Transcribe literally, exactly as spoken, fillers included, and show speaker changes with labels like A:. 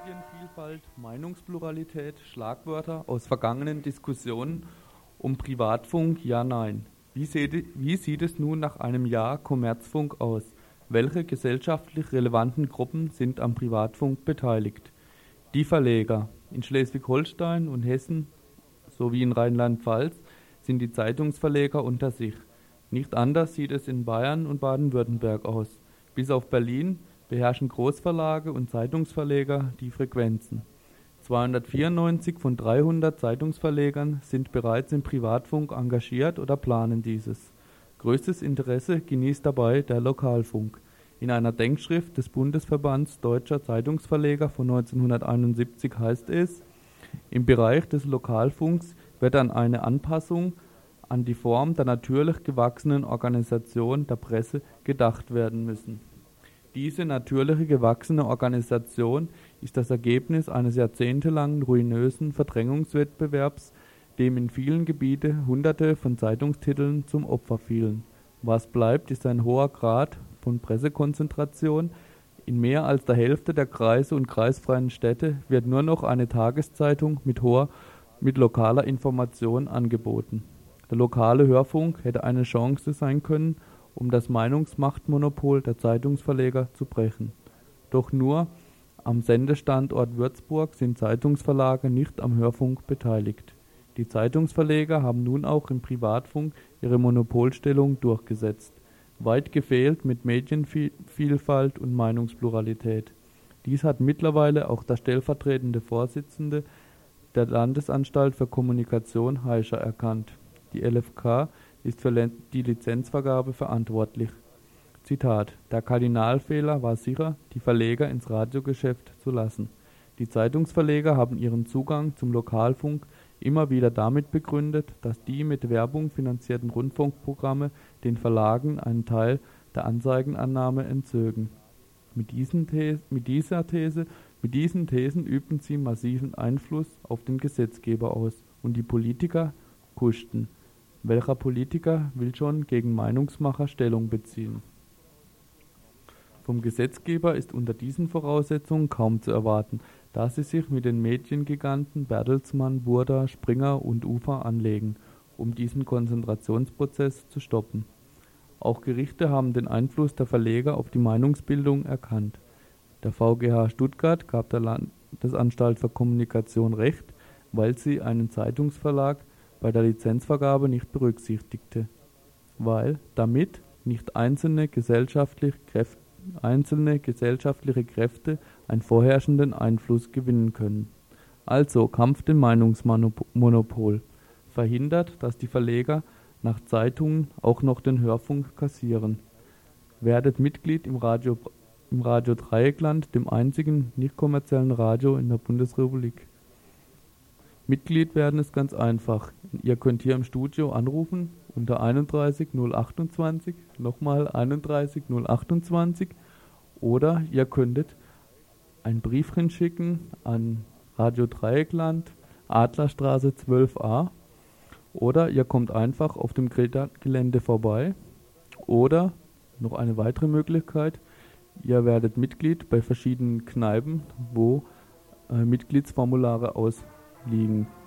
A: Medienvielfalt, Meinungspluralität, Schlagwörter aus vergangenen Diskussionen um Privatfunk, ja, nein. Wie sieht, wie sieht es nun nach einem Jahr Kommerzfunk aus? Welche gesellschaftlich relevanten Gruppen sind am Privatfunk beteiligt? Die Verleger. In Schleswig-Holstein und Hessen sowie in Rheinland-Pfalz sind die Zeitungsverleger unter sich. Nicht anders sieht es in Bayern und Baden-Württemberg aus. Bis auf Berlin beherrschen Großverlage und Zeitungsverleger die Frequenzen. zweihundertvierundneunzig von dreihundert Zeitungsverlegern sind bereits im Privatfunk engagiert oder planen dieses. Größtes Interesse genießt dabei der Lokalfunk. In einer Denkschrift des Bundesverbands Deutscher Zeitungsverleger von neunzehnhunderteinundsiebzig heißt es: Im Bereich des Lokalfunks wird an eine Anpassung an die Form der natürlich gewachsenen Organisation der Presse gedacht werden müssen. Diese natürliche gewachsene Organisation ist das Ergebnis eines jahrzehntelangen ruinösen Verdrängungswettbewerbs, dem in vielen Gebieten Hunderte von Zeitungstiteln zum Opfer fielen. Was bleibt, ist ein hoher Grad von Pressekonzentration. In mehr als der Hälfte der Kreise und kreisfreien Städte wird nur noch eine Tageszeitung mit hoher, mit lokaler Information angeboten. Der lokale Hörfunk hätte eine Chance sein können, um das Meinungsmachtmonopol der Zeitungsverleger zu brechen. Doch nur am Sendestandort Würzburg sind Zeitungsverlage nicht am Hörfunk beteiligt. Die Zeitungsverleger haben nun auch im Privatfunk ihre Monopolstellung durchgesetzt. Weit gefehlt mit Medienvielfalt und Meinungspluralität. Dies hat mittlerweile auch der stellvertretende Vorsitzende der Landesanstalt für Kommunikation Heischer erkannt. Die L F K ist für die Lizenzvergabe verantwortlich. Zitat: Der Kardinalfehler war sicher, die Verleger ins Radiogeschäft zu lassen. Die Zeitungsverleger haben ihren Zugang zum Lokalfunk immer wieder damit begründet, dass die mit Werbung finanzierten Rundfunkprogramme den Verlagen einen Teil der Anzeigenannahme entzögen. Mit, diesen These, mit dieser These, mit diesen Thesen übten sie massiven Einfluss auf den Gesetzgeber aus und die Politiker kuschten. Welcher Politiker will schon gegen Meinungsmacher Stellung beziehen? Vom Gesetzgeber ist unter diesen Voraussetzungen kaum zu erwarten, da sie sich mit den Mediengiganten Bertelsmann, Burda, Springer und Ufer anlegen, um diesen Konzentrationsprozess zu stoppen. Auch Gerichte haben den Einfluss der Verleger auf die Meinungsbildung erkannt. Der V G H Stuttgart gab der Landesanstalt für Kommunikation Recht, weil sie einen Zeitungsverlag bei der Lizenzvergabe nicht berücksichtigte, weil damit nicht einzelne gesellschaftliche Kräfte, einzelne gesellschaftliche Kräfte einen vorherrschenden Einfluss gewinnen können. Also Kampf dem Meinungsmonopol, verhindert, dass die Verleger nach Zeitungen auch noch den Hörfunk kassieren. Werdet Mitglied im Radio, im Radio Dreieckland, dem einzigen nicht kommerziellen Radio in der Bundesrepublik. Mitglied werden ist ganz einfach. Ihr könnt hier im Studio anrufen unter einunddreißig null achtundzwanzig, nochmal einunddreißig null achtundzwanzig, oder ihr könntet ein Briefchen schicken an Radio Dreieckland, Adlerstraße zwölf a, oder ihr kommt einfach auf dem Gelände vorbei, oder noch eine weitere Möglichkeit, ihr werdet Mitglied bei verschiedenen Kneipen, wo äh, Mitgliedsformulare aus liegen.